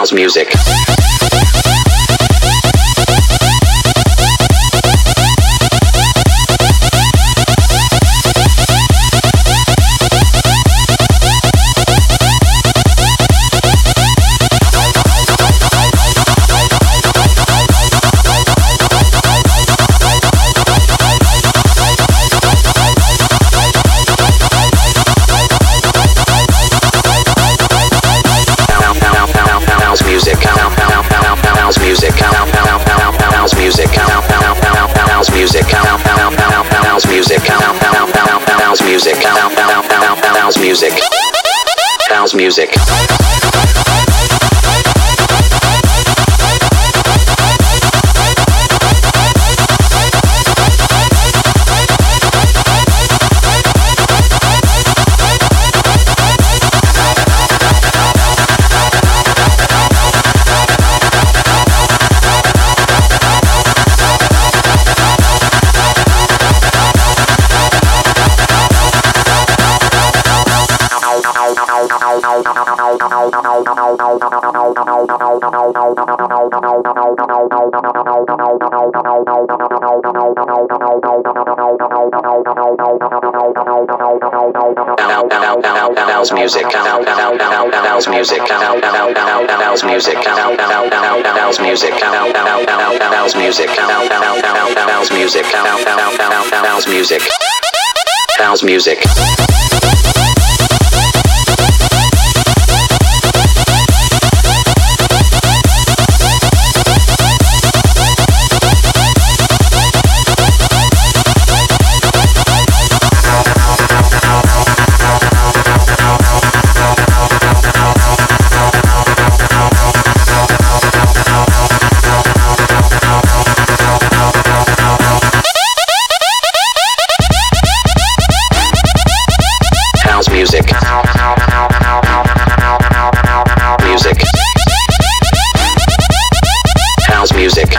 House music. House music. House music. House music. House music. House music. House music. House music. House music. House music. Music. Music. House music.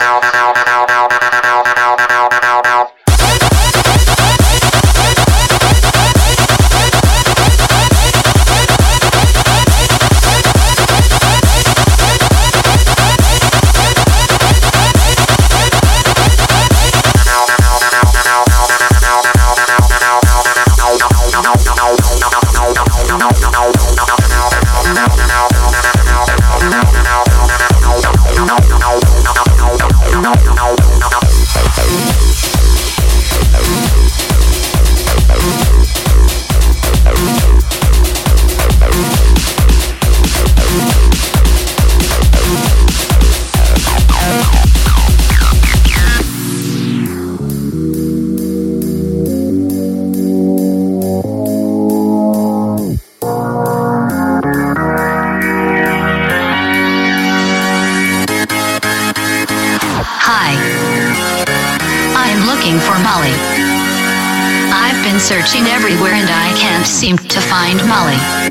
Searching everywhere and I can't seem to find Molly.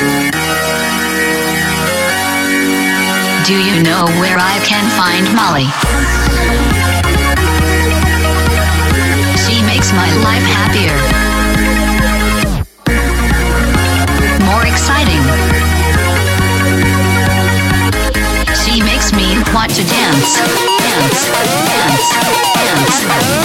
Do you know where I can find Molly? She makes my life happier, more exciting. She makes me want to dance, dance, dance, dance.